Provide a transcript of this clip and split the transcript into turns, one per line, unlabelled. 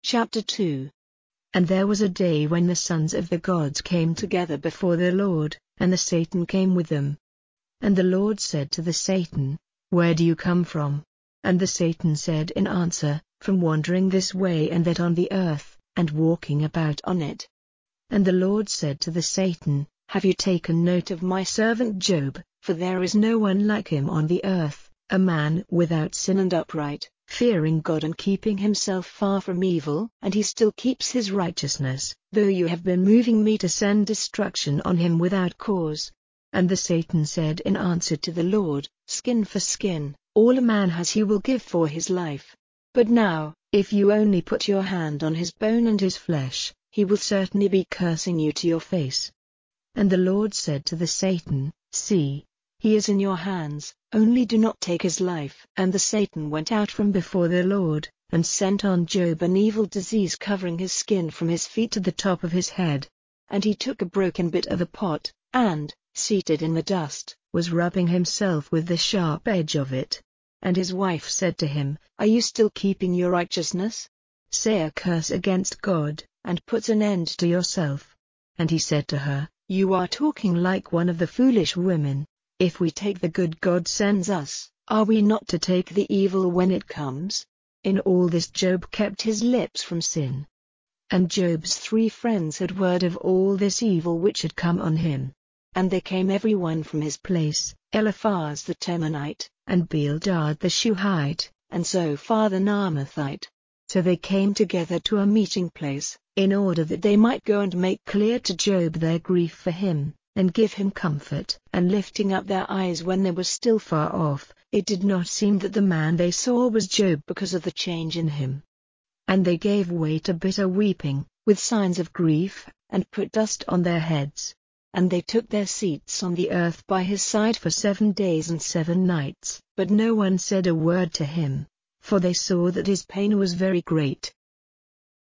Chapter 2. And there was a day when the sons of the gods came together before the Lord, and the Satan came with them. And the Lord said to the Satan, "Where do you come from?" And the Satan said in answer, "From wandering this way and that on the earth, and walking about on it." And the Lord said to the Satan, "Have you taken note of my servant Job? For there is no one like him on the earth, a man without sin and upright, fearing God and keeping himself far from evil. And he still keeps his righteousness, though you have been moving me to send destruction on him without cause." And the Satan said in answer to the Lord, "Skin for skin, all a man has he will give for his life. But now, if you only put your hand on his bone and his flesh, he will certainly be cursing you to your face." And the Lord said to the Satan, "See, he is in your hands, only do not take his life." And the Satan went out from before the Lord, and sent on Job an evil disease covering his skin from his feet to the top of his head. And he took a broken bit of a pot, and, seated in the dust, was rubbing himself with the sharp edge of it. And his wife said to him, "Are you still keeping your righteousness? Say a curse against God, and put an end to yourself." And he said to her, "You are talking like one of the foolish women. If we take the good God sends us, are we not to take the evil when it comes?" In all this Job kept his lips from sin. And Job's 3 friends had word of all this evil which had come on him. And they came every one from his place, Eliphaz the Temanite, and Bildad the Shuhite, and Zophar the Naamathite. So they came together to a meeting place, in order that they might go and make clear to Job their grief for him, and give him comfort. And lifting up their eyes when they were still far off, it did not seem that the man they saw was Job because of the change in him. And they gave way to bitter weeping, with signs of grief, and put dust on their heads. And they took their seats on the earth by his side for 7 days and 7 nights. But no one said a word to him, for they saw that his pain was very great.